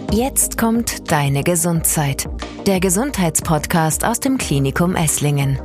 Jetzt kommt Deine Gesundheit, der Gesundheitspodcast aus dem Klinikum Esslingen.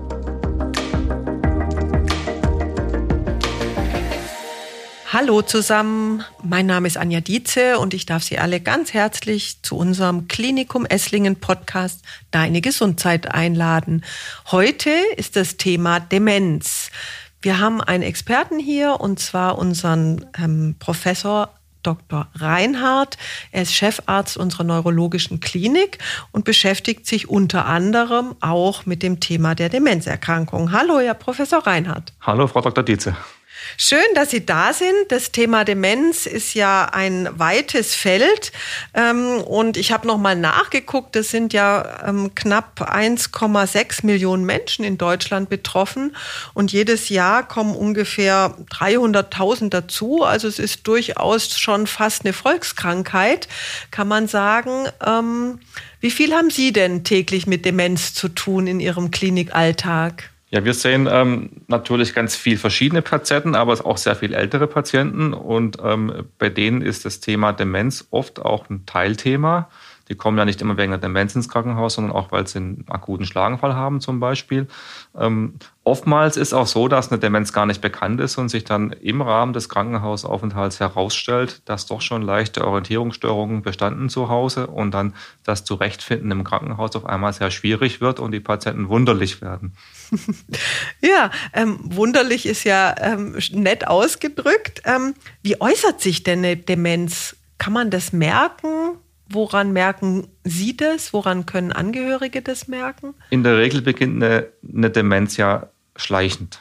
Hallo zusammen, mein Name ist Anja Dietze und ich darf Sie alle ganz herzlich zu unserem Klinikum Esslingen Podcast Deine Gesundheit einladen. Heute ist das Thema Demenz. Wir haben einen Experten hier und zwar unseren Professor Dr. Reinhardt. Er ist Chefarzt unserer neurologischen Klinik und beschäftigt sich unter anderem auch mit dem Thema der Demenzerkrankung. Hallo, Herr Professor Reinhardt. Hallo, Frau Dr. Dietze. Schön, dass Sie da sind. Das Thema Demenz ist ja ein weites Feld. Und ich habe noch mal nachgeguckt, es sind ja knapp 1,6 Millionen Menschen in Deutschland betroffen. Und jedes Jahr kommen ungefähr 300.000 dazu. Also es ist durchaus schon fast eine Volkskrankheit, kann man sagen. Wie viel haben Sie denn täglich mit Demenz zu tun in Ihrem Klinikalltag? Ja, wir sehen natürlich ganz viel verschiedene Patienten, aber auch sehr viel ältere Patienten. Und bei denen ist das Thema Demenz oft auch ein Teilthema. Die kommen ja nicht immer wegen der Demenz ins Krankenhaus, sondern auch, weil sie einen akuten Schlaganfall haben zum Beispiel. Oftmals ist auch so, dass eine Demenz gar nicht bekannt ist und sich dann im Rahmen des Krankenhausaufenthalts herausstellt, dass doch schon leichte Orientierungsstörungen bestanden zu Hause und dann das Zurechtfinden im Krankenhaus auf einmal sehr schwierig wird und die Patienten wunderlich werden. Ja, wunderlich ist ja nett ausgedrückt. Wie äußert sich denn eine Demenz? Kann man das merken? Woran merken Sie das? Woran können Angehörige das merken? In der Regel beginnt eine Demenz ja schleichend.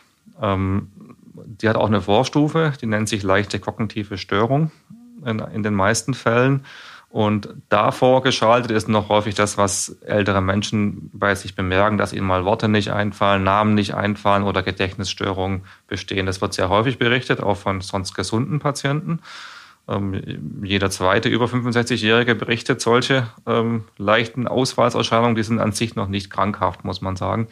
Die hat auch eine Vorstufe, die nennt sich leichte kognitive Störung in den meisten Fällen. Und davor geschaltet ist noch häufig das, was ältere Menschen bei sich bemerken, dass ihnen mal Worte nicht einfallen, Namen nicht einfallen oder Gedächtnisstörungen bestehen. Das wird sehr häufig berichtet, auch von sonst gesunden Patienten. Jeder zweite über 65-Jährige berichtet solche leichten Ausfallserscheinungen, die sind an sich noch nicht krankhaft, muss man sagen.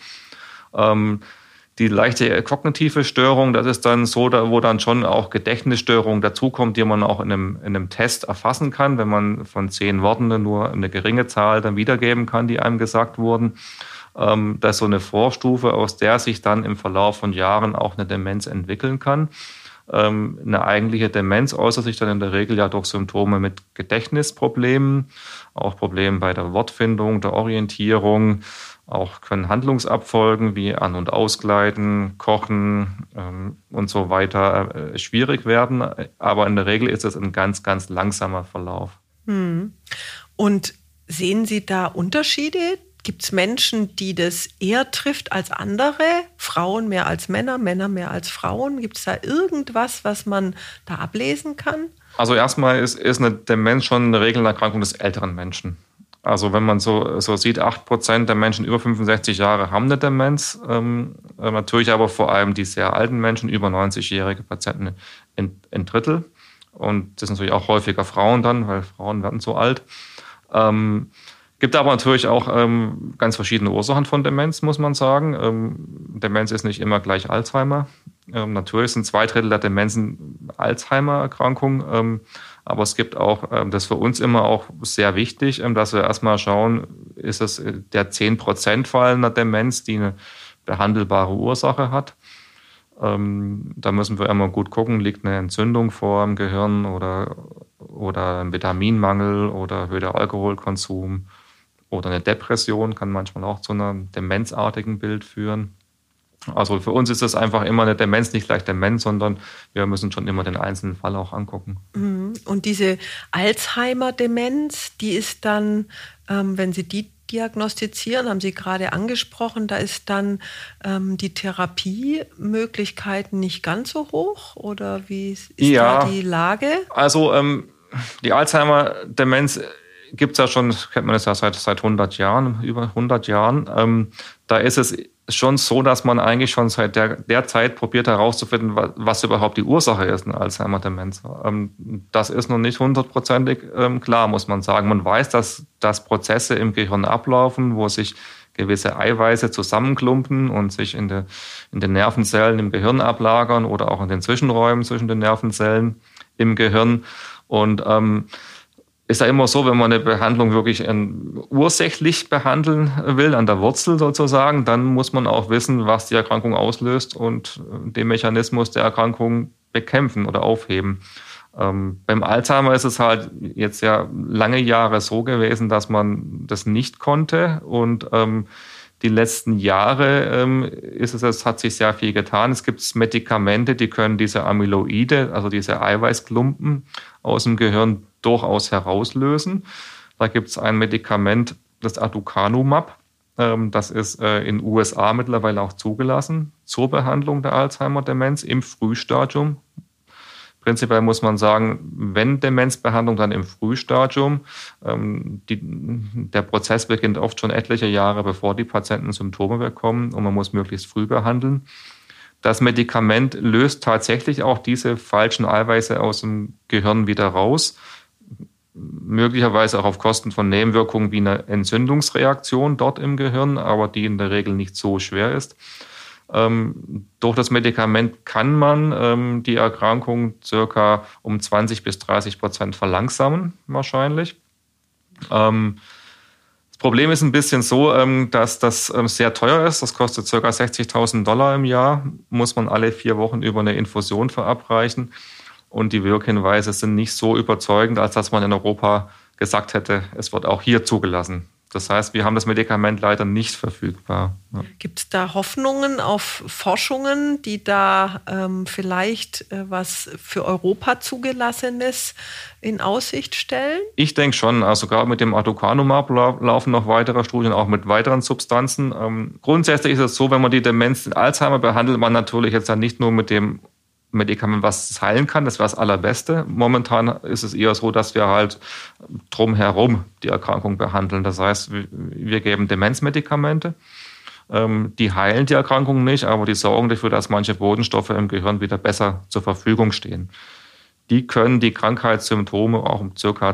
Die leichte kognitive Störung, das ist dann so, wo dann schon auch Gedächtnisstörungen dazukommt, die man auch in einem Test erfassen kann, wenn man von 10 Worten nur eine geringe Zahl dann wiedergeben kann, die einem gesagt wurden. Das ist so eine Vorstufe, aus der sich dann im Verlauf von Jahren auch eine Demenz entwickeln kann. Eine eigentliche Demenz äußert sich dann in der Regel ja durch Symptome mit Gedächtnisproblemen, auch Problemen bei der Wortfindung, der Orientierung. Auch können Handlungsabfolgen wie An- und Ausgleiten, Kochen und so weiter schwierig werden. Aber in der Regel ist es ein ganz, ganz langsamer Verlauf. Und sehen Sie da Unterschiede? Gibt es Menschen, die das eher trifft als andere? Frauen mehr als Männer, Männer mehr als Frauen? Gibt es da irgendwas, was man da ablesen kann? Also erstmal ist eine Demenz schon eine Regelerkrankung des älteren Menschen. Also wenn man so sieht, 8% der Menschen über 65 Jahre haben eine Demenz. Natürlich aber vor allem die sehr alten Menschen, über 90-jährige Patienten ein Drittel. Und das sind natürlich auch häufiger Frauen dann, weil Frauen werden so alt. Gibt aber natürlich auch ganz verschiedene Ursachen von Demenz, muss man sagen. Demenz ist nicht immer gleich Alzheimer. Natürlich sind 2 Drittel der Demenzen Alzheimer-Erkrankung. Aber es gibt auch, das ist für uns immer auch sehr wichtig, dass wir erstmal schauen, ist es der 10%-Fall einer Demenz, die eine behandelbare Ursache hat. Da müssen wir immer gut gucken, liegt eine Entzündung vor im Gehirn oder ein Vitaminmangel oder erhöhter Alkoholkonsum. Oder eine Depression kann manchmal auch zu einem demenzartigen Bild führen. Also für uns ist das einfach immer eine Demenz, nicht gleich Demenz, sondern wir müssen schon immer den einzelnen Fall auch angucken. Und diese Alzheimer-Demenz, die ist dann, wenn Sie die diagnostizieren, haben Sie gerade angesprochen, da ist dann die Therapiemöglichkeiten nicht ganz so hoch? Oder wie ist da die Lage? Also die Alzheimer-Demenz gibt es ja schon, kennt man das ja seit 100 Jahren, über 100 Jahren. Da ist es schon so, dass man eigentlich schon seit der Zeit probiert herauszufinden, was überhaupt die Ursache ist, eine Alzheimer-Demenz. Das ist noch nicht 100% klar, muss man sagen. Man weiß, dass Prozesse im Gehirn ablaufen, wo sich gewisse Eiweiße zusammenklumpen und sich in den Nervenzellen im Gehirn ablagern oder auch in den Zwischenräumen zwischen den Nervenzellen im Gehirn. Und ist ja immer so, wenn man eine Behandlung wirklich ursächlich behandeln will, an der Wurzel sozusagen, dann muss man auch wissen, was die Erkrankung auslöst und den Mechanismus der Erkrankung bekämpfen oder aufheben. Beim Alzheimer ist es halt jetzt ja lange Jahre so gewesen, dass man das nicht konnte und die letzten Jahre hat sich sehr viel getan. Es gibt Medikamente, die können diese Amyloide, also diese Eiweißklumpen aus dem Gehirn durchaus herauslösen. Da gibt es ein Medikament, das Aducanumab. Das ist in den USA mittlerweile auch zugelassen zur Behandlung der Alzheimer-Demenz im Frühstadium. Prinzipiell muss man sagen, wenn Demenzbehandlung, dann im Frühstadium. Der Prozess beginnt oft schon etliche Jahre, bevor die Patienten Symptome bekommen und man muss möglichst früh behandeln. Das Medikament löst tatsächlich auch diese falschen Eiweiße aus dem Gehirn wieder raus, möglicherweise auch auf Kosten von Nebenwirkungen wie einer Entzündungsreaktion dort im Gehirn, aber die in der Regel nicht so schwer ist. Durch das Medikament kann man die Erkrankung circa um 20-30% verlangsamen, wahrscheinlich. Das Problem ist ein bisschen so, dass das sehr teuer ist. Das kostet circa $60.000 im Jahr, muss man alle 4 Wochen über eine Infusion verabreichen. Und die Wirkhinweise sind nicht so überzeugend, als dass man in Europa gesagt hätte, es wird auch hier zugelassen. Das heißt, wir haben das Medikament leider nicht verfügbar. Ja. Gibt es da Hoffnungen auf Forschungen, die da vielleicht was für Europa Zugelassenes in Aussicht stellen? Ich denke schon. Also gerade mit dem Aducanumab laufen noch weitere Studien, auch mit weiteren Substanzen. Grundsätzlich ist es so, wenn man die Demenz, den Alzheimer behandelt, man natürlich jetzt dann nicht nur mit dem Medikament, was es heilen kann, das wäre das Allerbeste. Momentan ist es eher so, dass wir halt drumherum die Erkrankung behandeln. Das heißt, wir geben Demenzmedikamente. Die heilen die Erkrankung nicht, aber die sorgen dafür, dass manche Botenstoffe im Gehirn wieder besser zur Verfügung stehen. Die können die Krankheitssymptome auch um ca.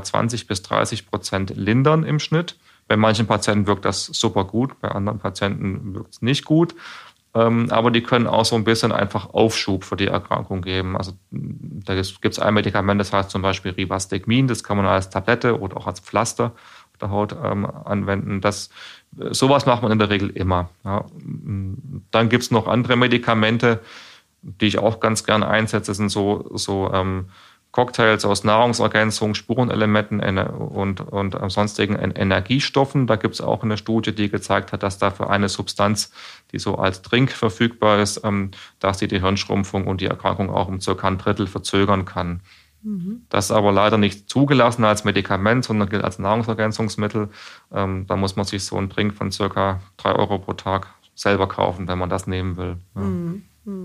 20-30% lindern im Schnitt. Bei manchen Patienten wirkt das super gut, bei anderen Patienten wirkt es nicht gut. Aber die können auch so ein bisschen einfach Aufschub für die Erkrankung geben. Also da gibt es ein Medikament, das heißt zum Beispiel Rivastigmin, das kann man als Tablette oder auch als Pflaster auf der Haut anwenden. Sowas macht man in der Regel immer. Ja. Dann gibt es noch andere Medikamente, die ich auch ganz gern einsetze, das sind so Cocktails aus Nahrungsergänzung, Spurenelementen und sonstigen Energiestoffen. Da gibt es auch eine Studie, die gezeigt hat, dass dafür eine Substanz, die so als Trink verfügbar ist, dass die Hirnschrumpfung und die Erkrankung auch um circa 1/3 verzögern kann. Mhm. Das ist aber leider nicht zugelassen als Medikament, sondern gilt als Nahrungsergänzungsmittel. Da muss man sich so einen Trink von circa 3 € pro Tag selber kaufen, wenn man das nehmen will. Ja. Mhm.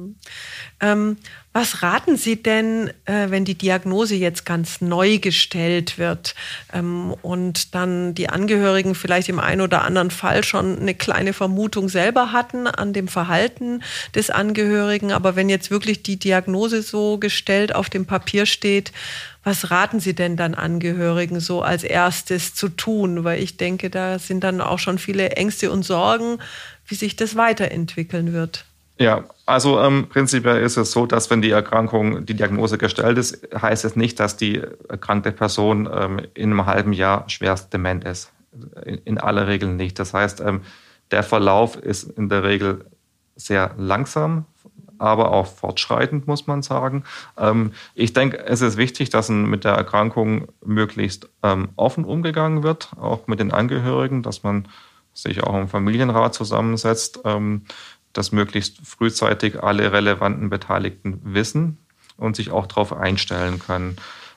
Was raten Sie denn, wenn die Diagnose jetzt ganz neu gestellt wird und dann die Angehörigen vielleicht im einen oder anderen Fall schon eine kleine Vermutung selber hatten an dem Verhalten des Angehörigen, aber wenn jetzt wirklich die Diagnose so gestellt auf dem Papier steht, was raten Sie denn dann Angehörigen so als erstes zu tun? Weil ich denke, da sind dann auch schon viele Ängste und Sorgen, wie sich das weiterentwickeln wird. Ja, also prinzipiell ist es so, dass wenn die Diagnose gestellt ist, heißt es nicht, dass die erkrankte Person in einem halben Jahr schwerst dement ist. In aller Regel nicht. Das heißt, der Verlauf ist in der Regel sehr langsam, aber auch fortschreitend, muss man sagen. Ich denke, es ist wichtig, dass mit der Erkrankung möglichst offen umgegangen wird, auch mit den Angehörigen, dass man sich auch im Familienrat zusammensetzt, dass möglichst frühzeitig alle relevanten Beteiligten wissen und sich auch darauf einstellen können.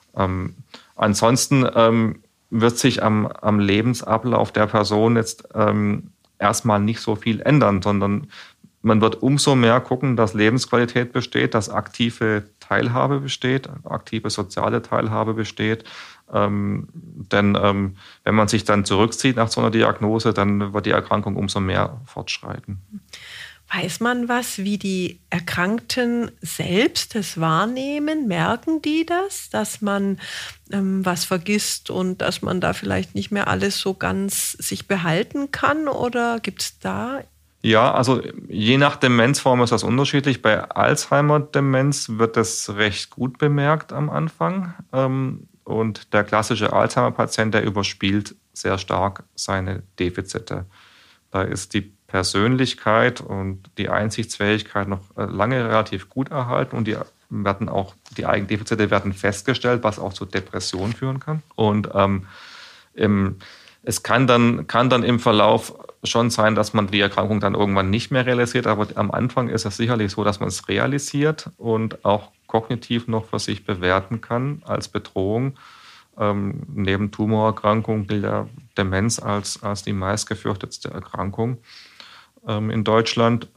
Ansonsten wird sich am Lebensablauf der Person jetzt erstmal nicht so viel ändern, sondern man wird umso mehr gucken, dass Lebensqualität besteht, dass aktive Teilhabe besteht, aktive soziale Teilhabe besteht. Denn wenn man sich dann zurückzieht nach so einer Diagnose, dann wird die Erkrankung umso mehr fortschreiten. Weiß man was, wie die Erkrankten selbst das wahrnehmen? Merken die das, dass man was vergisst und dass man da vielleicht nicht mehr alles so ganz sich behalten kann? Oder gibt es da? Ja, also je nach Demenzform ist das unterschiedlich. Bei Alzheimer-Demenz wird das recht gut bemerkt am Anfang. und der klassische Alzheimer-Patient, der überspielt sehr stark seine Defizite. Da ist die Persönlichkeit und die Einsichtsfähigkeit noch lange relativ gut erhalten und die Eigendefizite werden festgestellt, was auch zu Depressionen führen kann. Und es kann dann im Verlauf schon sein, dass man die Erkrankung dann irgendwann nicht mehr realisiert, aber am Anfang ist es sicherlich so, dass man es realisiert und auch kognitiv noch für sich bewerten kann als Bedrohung. Neben Tumorerkrankung gilt ja Demenz als die meistgefürchtetste Erkrankung in Deutschland.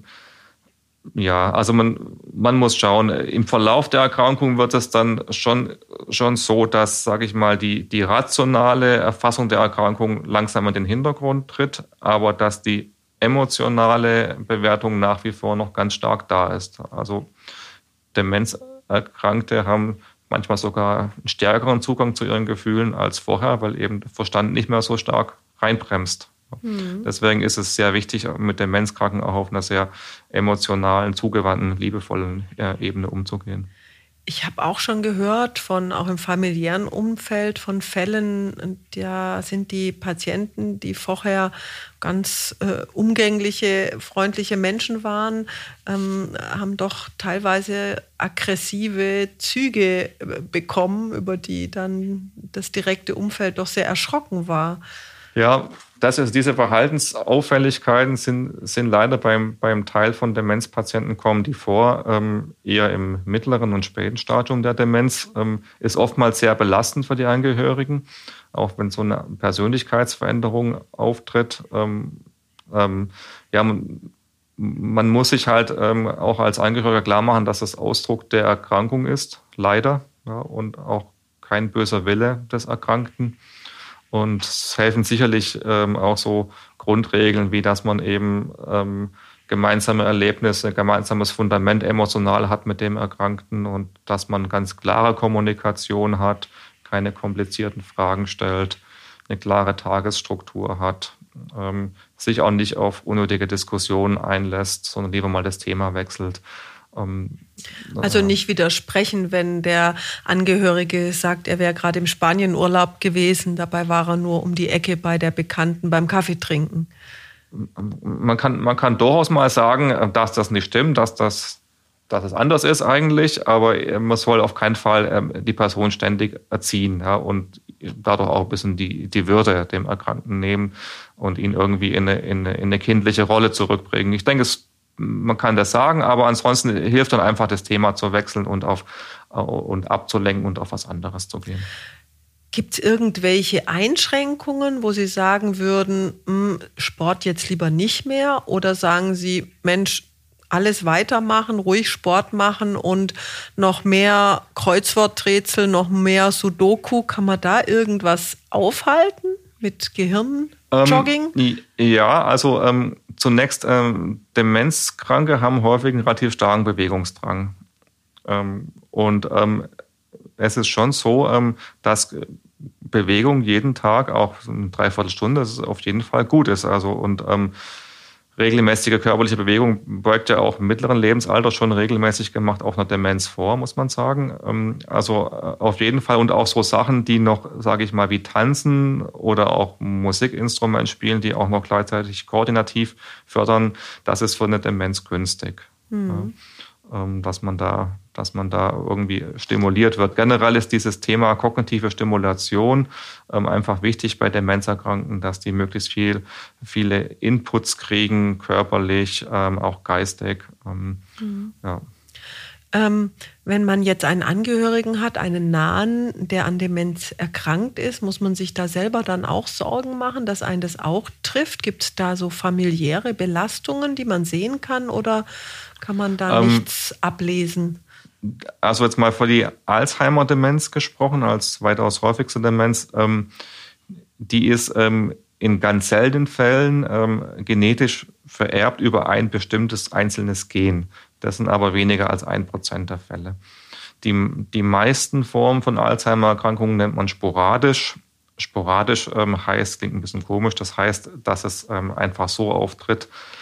Also man muss schauen. Im Verlauf der Erkrankung wird es dann schon so, dass, sage ich mal, die rationale Erfassung der Erkrankung langsam in den Hintergrund tritt, aber dass die emotionale Bewertung nach wie vor noch ganz stark da ist. Also Demenzerkrankte haben manchmal sogar einen stärkeren Zugang zu ihren Gefühlen als vorher, weil eben der Verstand nicht mehr so stark reinbremst. Deswegen ist es sehr wichtig, mit Demenzkranken auch auf einer sehr emotionalen, zugewandten, liebevollen Ebene umzugehen. Ich habe auch schon gehört, auch im familiären Umfeld, von Fällen, da sind die Patienten, die vorher ganz umgängliche, freundliche Menschen waren, haben doch teilweise aggressive Züge bekommen, über die dann das direkte Umfeld doch sehr erschrocken war. Ja, diese Verhaltensauffälligkeiten sind leider beim Teil von Demenzpatienten kommen die vor, eher im mittleren und späten Stadium der Demenz, ist oftmals sehr belastend für die Angehörigen, auch wenn so eine Persönlichkeitsveränderung auftritt. Man muss sich halt auch als Angehöriger klar machen, dass es Ausdruck der Erkrankung ist, leider, ja, und auch kein böser Wille des Erkrankten. Und es helfen sicherlich auch so Grundregeln, wie dass man eben gemeinsame Erlebnisse, gemeinsames Fundament emotional hat mit dem Erkrankten und dass man ganz klare Kommunikation hat, keine komplizierten Fragen stellt, eine klare Tagesstruktur hat, sich auch nicht auf unnötige Diskussionen einlässt, sondern lieber mal das Thema wechselt. Also nicht widersprechen, wenn der Angehörige sagt, er wäre gerade im Spanienurlaub gewesen, dabei war er nur um die Ecke bei der Bekannten beim Kaffee trinken. Man kann durchaus mal sagen, dass das nicht stimmt, dass es anders ist eigentlich, aber man soll auf keinen Fall die Person ständig erziehen, ja, und dadurch auch ein bisschen die Würde dem Erkrankten nehmen und ihn irgendwie in eine kindliche Rolle zurückbringen. Ich denke, man kann das sagen, aber ansonsten hilft dann einfach, das Thema zu wechseln und abzulenken und auf was anderes zu gehen. Gibt es irgendwelche Einschränkungen, wo Sie sagen würden, Sport jetzt lieber nicht mehr? Oder sagen Sie, Mensch, alles weitermachen, ruhig Sport machen und noch mehr Kreuzworträtsel, noch mehr Sudoku? Kann man da irgendwas aufhalten mit Gehirnjogging? Ja, also zunächst, Demenzkranke haben häufig einen relativ starken Bewegungsdrang. Es ist schon so, dass Bewegung jeden Tag, auch eine Dreiviertelstunde, das ist auf jeden Fall gut ist. Regelmäßige körperliche Bewegung beugt ja auch im mittleren Lebensalter schon regelmäßig gemacht auch einer Demenz vor, muss man sagen. Auf jeden Fall und auch so Sachen, die noch, sage ich mal, wie Tanzen oder auch Musikinstrument spielen, die auch noch gleichzeitig koordinativ fördern, das ist für eine Demenz günstig. Ja. Dass man da irgendwie stimuliert wird. Generell ist dieses Thema kognitive Stimulation einfach wichtig bei Demenzerkrankten, dass die möglichst viele Inputs kriegen, körperlich, auch geistig. Ja. Wenn man jetzt einen Angehörigen hat, einen Nahen, der an Demenz erkrankt ist, muss man sich da selber dann auch Sorgen machen, dass einen das auch trifft? Gibt es da so familiäre Belastungen, die man sehen kann, oder kann man da nichts ablesen? Also jetzt mal für die Alzheimer-Demenz gesprochen, als weitaus häufigste Demenz, die ist in ganz seltenen Fällen genetisch vererbt über ein bestimmtes einzelnes Gen. Das sind aber weniger als 1% der Fälle. Die meisten Formen von Alzheimer-Erkrankungen nennt man sporadisch. Sporadisch heißt, klingt ein bisschen komisch, das heißt, dass es einfach so auftritt,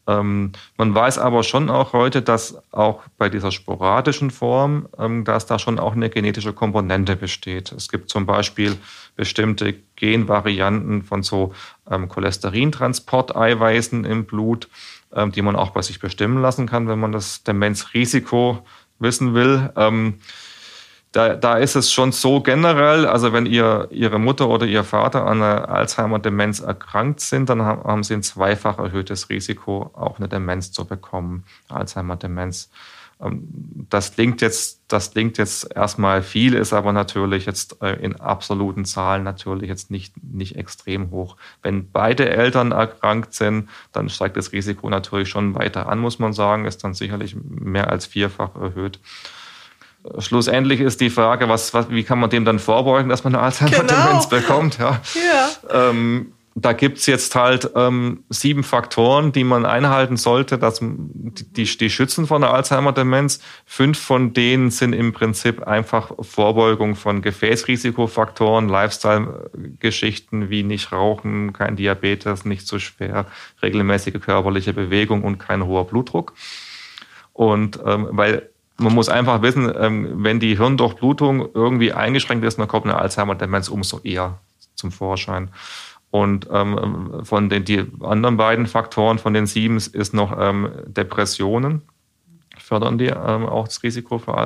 Man weiß aber schon auch heute, dass auch bei dieser sporadischen Form, dass da schon auch eine genetische Komponente besteht. Es gibt zum Beispiel bestimmte Genvarianten von so Cholesterintransporteiweißen im Blut, die man auch bei sich bestimmen lassen kann, wenn man das Demenzrisiko wissen will. Da ist es schon so generell, also wenn Ihre Mutter oder Ihr Vater an einer Alzheimer-Demenz erkrankt sind, dann haben Sie ein zweifach erhöhtes Risiko, auch eine Demenz zu bekommen, Alzheimer-Demenz. Das klingt jetzt erstmal viel, ist aber natürlich jetzt in absoluten Zahlen natürlich jetzt nicht extrem hoch. Wenn beide Eltern erkrankt sind, dann steigt das Risiko natürlich schon weiter an, muss man sagen, ist dann sicherlich mehr als vierfach erhöht. Schlussendlich ist die Frage, wie kann man dem dann vorbeugen, dass man eine Alzheimer-Demenz bekommt? Ja. Da gibt es jetzt halt 7 Faktoren, die man einhalten sollte, dass die schützen vor einer Alzheimer-Demenz. 5 von denen sind im Prinzip einfach Vorbeugung von Gefäßrisikofaktoren, Lifestyle-Geschichten wie nicht rauchen, kein Diabetes, nicht zu schwer, regelmäßige körperliche Bewegung und kein hoher Blutdruck. Und weil man muss einfach wissen, wenn die Hirndurchblutung irgendwie eingeschränkt ist, dann kommt eine Alzheimer-Demenz umso eher zum Vorschein. Und von die anderen beiden Faktoren von den 7 ist noch Depressionen, fördern die auch das Risiko für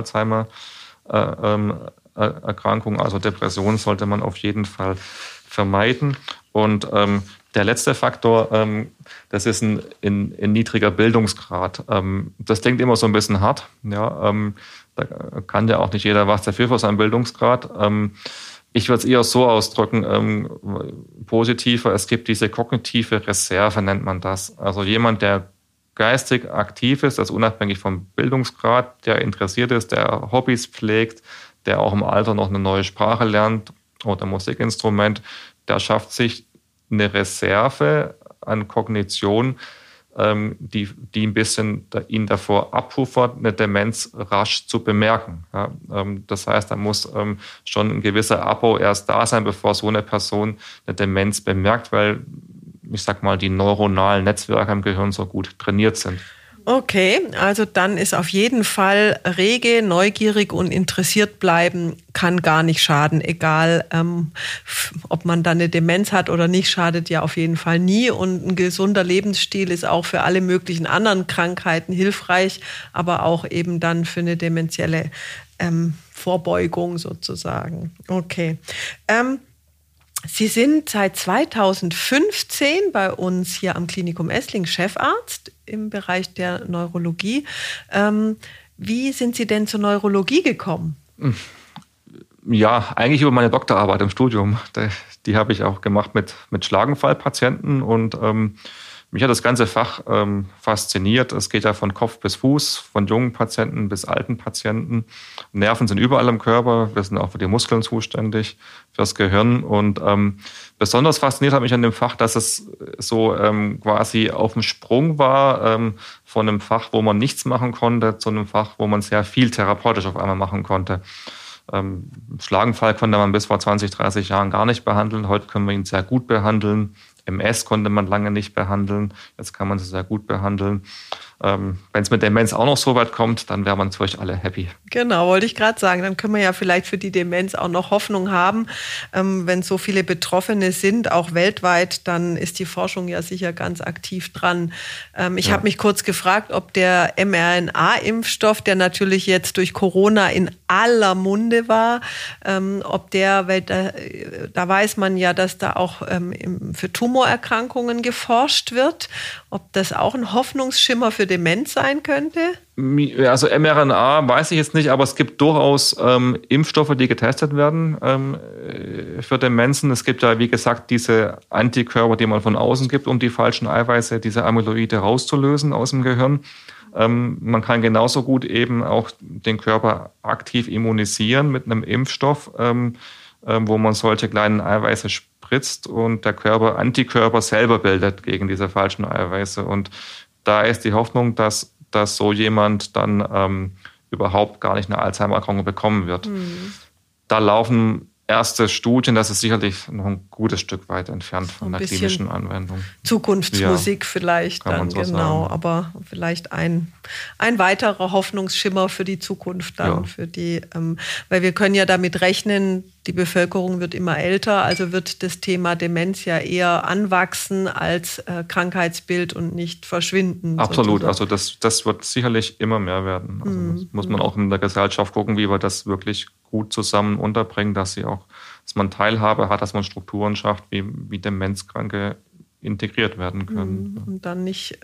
Alzheimer-Erkrankungen. Also Depressionen sollte man auf jeden Fall vermeiden. Und der letzte Faktor, das ist ein niedriger Bildungsgrad. Das klingt immer so ein bisschen hart. Ja, da kann ja auch nicht jeder was dafür für seinen Bildungsgrad. Ich würde es eher so ausdrücken, positiver, es gibt diese kognitive Reserve, nennt man das. Also jemand, der geistig aktiv ist, also unabhängig vom Bildungsgrad, der interessiert ist, der Hobbys pflegt, der auch im Alter noch eine neue Sprache lernt oder Musikinstrument, der schafft sich eine Reserve an Kognition, die ein bisschen ihn davor abpuffert, eine Demenz rasch zu bemerken. Ja, das heißt, da muss schon ein gewisser Abbau erst da sein, bevor so eine Person eine Demenz bemerkt, weil, ich sag mal, die neuronalen Netzwerke im Gehirn so gut trainiert sind. Okay, also dann ist auf jeden Fall rege, neugierig und interessiert bleiben, kann gar nicht schaden. Egal, ob man dann eine Demenz hat oder nicht, schadet ja auf jeden Fall nie. Und ein gesunder Lebensstil ist auch für alle möglichen anderen Krankheiten hilfreich, aber auch eben dann für eine dementielle Vorbeugung sozusagen. Okay. Sie sind seit 2015 bei uns hier am Klinikum Esslingen Chefarzt im Bereich der Neurologie. Wie sind Sie denn zur Neurologie gekommen? Ja, eigentlich über meine Doktorarbeit im Studium. Die habe ich auch gemacht mit Schlaganfallpatienten und mich hat das ganze Fach fasziniert. Es geht ja von Kopf bis Fuß, von jungen Patienten bis alten Patienten. Nerven sind überall im Körper. Wir sind auch für die Muskeln zuständig, fürs Gehirn. Und besonders fasziniert hat mich an dem Fach, dass es so quasi auf dem Sprung war von einem Fach, wo man nichts machen konnte, zu einem Fach, wo man sehr viel therapeutisch auf einmal machen konnte. Schlaganfall konnte man bis vor 20, 30 Jahren gar nicht behandeln. Heute können wir ihn sehr gut behandeln. MS konnte man lange nicht behandeln. Jetzt kann man sie sehr gut behandeln. Wenn es mit Demenz auch noch so weit kommt, dann wären wir natürlich alle happy. Genau, wollte ich gerade sagen. Dann können wir ja vielleicht für die Demenz auch noch Hoffnung haben. Wenn so viele Betroffene sind, auch weltweit, dann ist die Forschung ja sicher ganz aktiv dran. Ich habe mich kurz gefragt, ob der mRNA-Impfstoff, der natürlich jetzt durch Corona in aller Munde war, ob der, weil da weiß man ja, dass da auch für Tumorerkrankungen geforscht wird, ob das auch ein Hoffnungsschimmer für Demenz sein könnte? Also mRNA weiß ich jetzt nicht, aber es gibt durchaus Impfstoffe, die getestet werden für Demenzen. Es gibt ja, wie gesagt, diese Antikörper, die man von außen gibt, um die falschen Eiweiße, diese Amyloide rauszulösen aus dem Gehirn. Man kann genauso gut eben auch den Körper aktiv immunisieren mit einem Impfstoff, wo man solche kleinen Eiweiße spritzt und der Körper Antikörper selber bildet gegen diese falschen Eiweiße. Und da ist die Hoffnung, dass so jemand dann überhaupt gar nicht eine Alzheimer-Erkrankung bekommen wird. Da laufen erste Studien, das ist sicherlich noch ein gutes Stück weit entfernt von der klinischen Anwendung. Zukunftsmusik vielleicht dann, so genau, sagen. Aber vielleicht ein weiterer Hoffnungsschimmer für die Zukunft dann, für die, weil wir können ja damit rechnen, die Bevölkerung wird immer älter, also wird das Thema Demenz ja eher anwachsen als Krankheitsbild und nicht verschwinden. Absolut, sozusagen. Also das wird sicherlich immer mehr werden. Also das muss man auch in der Gesellschaft gucken, wie wir das wirklich gut zusammen unterbringen, dass man Teilhabe hat, dass man Strukturen schafft, wie Demenzkranke integriert werden können. Und dann nicht,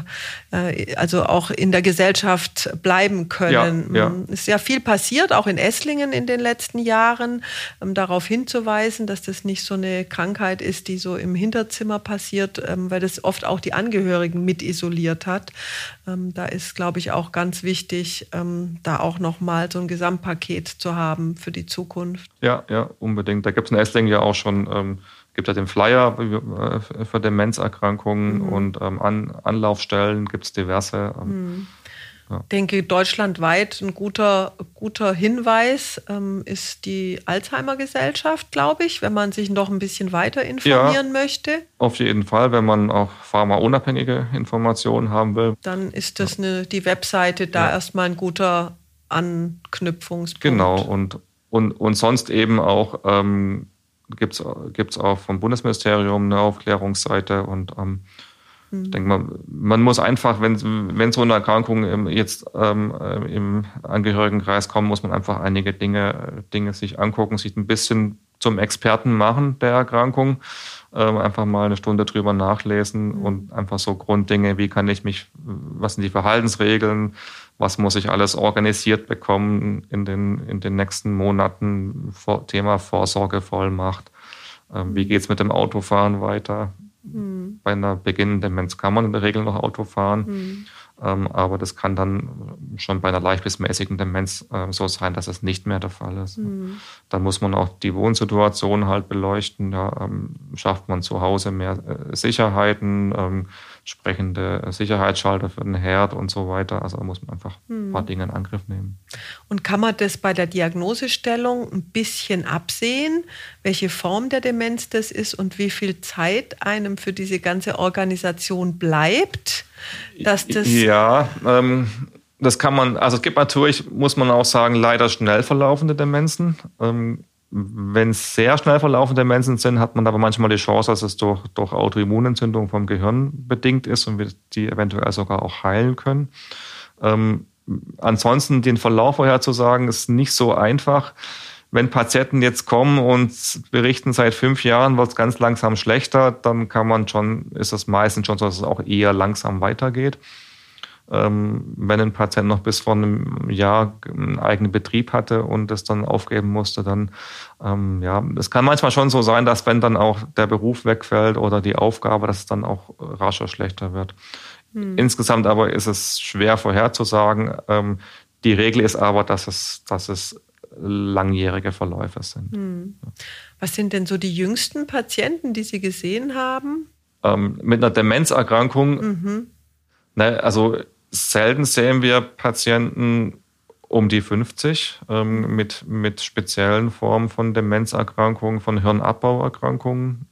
also auch in der Gesellschaft bleiben können. Ja. Es ist ja viel passiert, auch in Esslingen in den letzten Jahren, darauf hinzuweisen, dass das nicht so eine Krankheit ist, die so im Hinterzimmer passiert, weil das oft auch die Angehörigen mit isoliert hat. Da ist, glaube ich, auch ganz wichtig, da auch nochmal so ein Gesamtpaket zu haben für die Zukunft. Ja, unbedingt. Da gibt es in Esslingen ja auch schon gibt ja den Flyer für Demenzerkrankungen und Anlaufstellen gibt es diverse. Ich denke, deutschlandweit ein guter Hinweis ist die Alzheimer-Gesellschaft, glaube ich, wenn man sich noch ein bisschen weiter informieren möchte. Auf jeden Fall, wenn man auch pharmaunabhängige Informationen haben will. Dann ist das die Webseite da erstmal ein guter Anknüpfungspunkt. Genau, und sonst eben auch gibt's auch vom Bundesministerium eine Aufklärungsseite und ich denke mal, man muss einfach, wenn so eine Erkrankung jetzt im Angehörigenkreis kommt, muss man einfach einige Dinge sich angucken, sich ein bisschen zum Experten machen der Erkrankung, einfach mal eine Stunde drüber nachlesen und einfach so Grunddinge, was sind die Verhaltensregeln, was muss ich alles organisiert bekommen in den nächsten Monaten, Thema Vorsorgevollmacht, wie geht's mit dem Autofahren weiter? Bei einer beginnenden Demenz kann man in der Regel noch Auto fahren, aber das kann dann schon bei einer leicht bis mäßigen Demenz so sein, dass es nicht mehr der Fall ist. Dann muss man auch die Wohnsituation halt beleuchten. Da schafft man zu Hause mehr Sicherheiten, entsprechende Sicherheitsschalter für den Herd und so weiter. Also da muss man einfach ein paar Dinge in Angriff nehmen. Und kann man das bei der Diagnosestellung ein bisschen absehen, welche Form der Demenz das ist und wie viel Zeit einem für diese ganze Organisation bleibt? Dass das das kann man, also es gibt natürlich, muss man auch sagen, leider schnell verlaufende Demenzen. Wenn es sehr schnell verlaufende Demenzen sind, hat man aber manchmal die Chance, dass es durch Autoimmunentzündung vom Gehirn bedingt ist und wir die eventuell sogar auch heilen können. Ansonsten den Verlauf vorherzusagen, ist nicht so einfach. Wenn Patienten jetzt kommen und berichten, seit 5 Jahren wird es ganz langsam schlechter, dann ist es meistens schon so, dass es auch eher langsam weitergeht. Wenn ein Patient noch bis vor einem Jahr einen eigenen Betrieb hatte und es dann aufgeben musste, dann es kann manchmal schon so sein, dass wenn dann auch der Beruf wegfällt oder die Aufgabe, dass es dann auch rascher schlechter wird. Insgesamt aber ist es schwer vorherzusagen. Die Regel ist aber, dass es langjährige Verläufe sind. Was sind denn so die jüngsten Patienten, die Sie gesehen haben? Mit einer Demenzerkrankung, also selten sehen wir Patienten um die 50 mit speziellen Formen von Demenzerkrankungen, von Hirnabbauerkrankungen.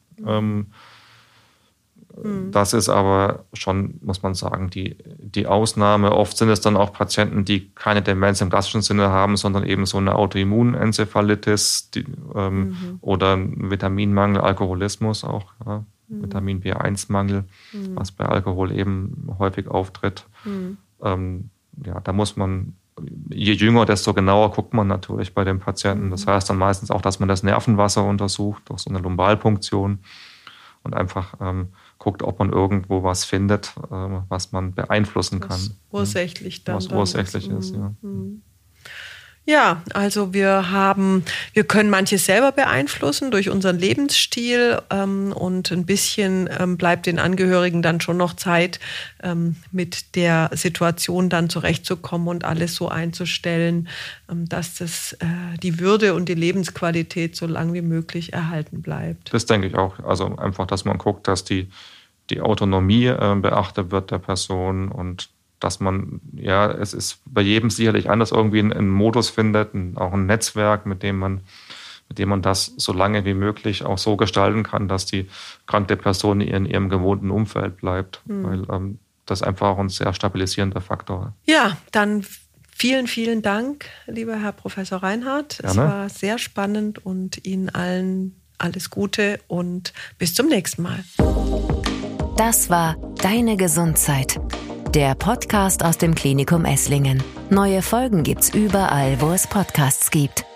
Das ist aber schon, muss man sagen, die Ausnahme. Oft sind es dann auch Patienten, die keine Demenz im klassischen Sinne haben, sondern eben so eine Autoimmunenzephalitis oder Vitaminmangel, Alkoholismus auch, Vitamin B1-Mangel, was bei Alkohol eben häufig auftritt. Da muss man, je jünger, desto genauer guckt man natürlich bei den Patienten. Das heißt dann meistens auch, dass man das Nervenwasser untersucht durch so eine Lumbalpunktion und einfach guckt, ob man irgendwo was findet, was man beeinflussen kann. Was ursächlich dann. Was ursächlich ist, ja. Ja, also wir können manches selber beeinflussen durch unseren Lebensstil und ein bisschen bleibt den Angehörigen dann schon noch Zeit, mit der Situation dann zurechtzukommen und alles so einzustellen, dass das die Würde und die Lebensqualität so lang wie möglich erhalten bleibt. Das denke ich auch. Also einfach, dass man guckt, dass die Autonomie beachtet wird der Person und dass man, es ist bei jedem sicherlich anders, irgendwie einen Modus findet, auch ein Netzwerk, mit dem man mit dem man das so lange wie möglich auch so gestalten kann, dass die kranke Person in ihrem gewohnten Umfeld bleibt, weil das einfach auch ein sehr stabilisierender Faktor ist. Ja, dann vielen, vielen Dank, lieber Herr Professor Reinhardt. Gerne. Es war sehr spannend und Ihnen allen alles Gute und bis zum nächsten Mal. Das war Deine Gesundheit, der Podcast aus dem Klinikum Esslingen. Neue Folgen gibt's überall, wo es Podcasts gibt.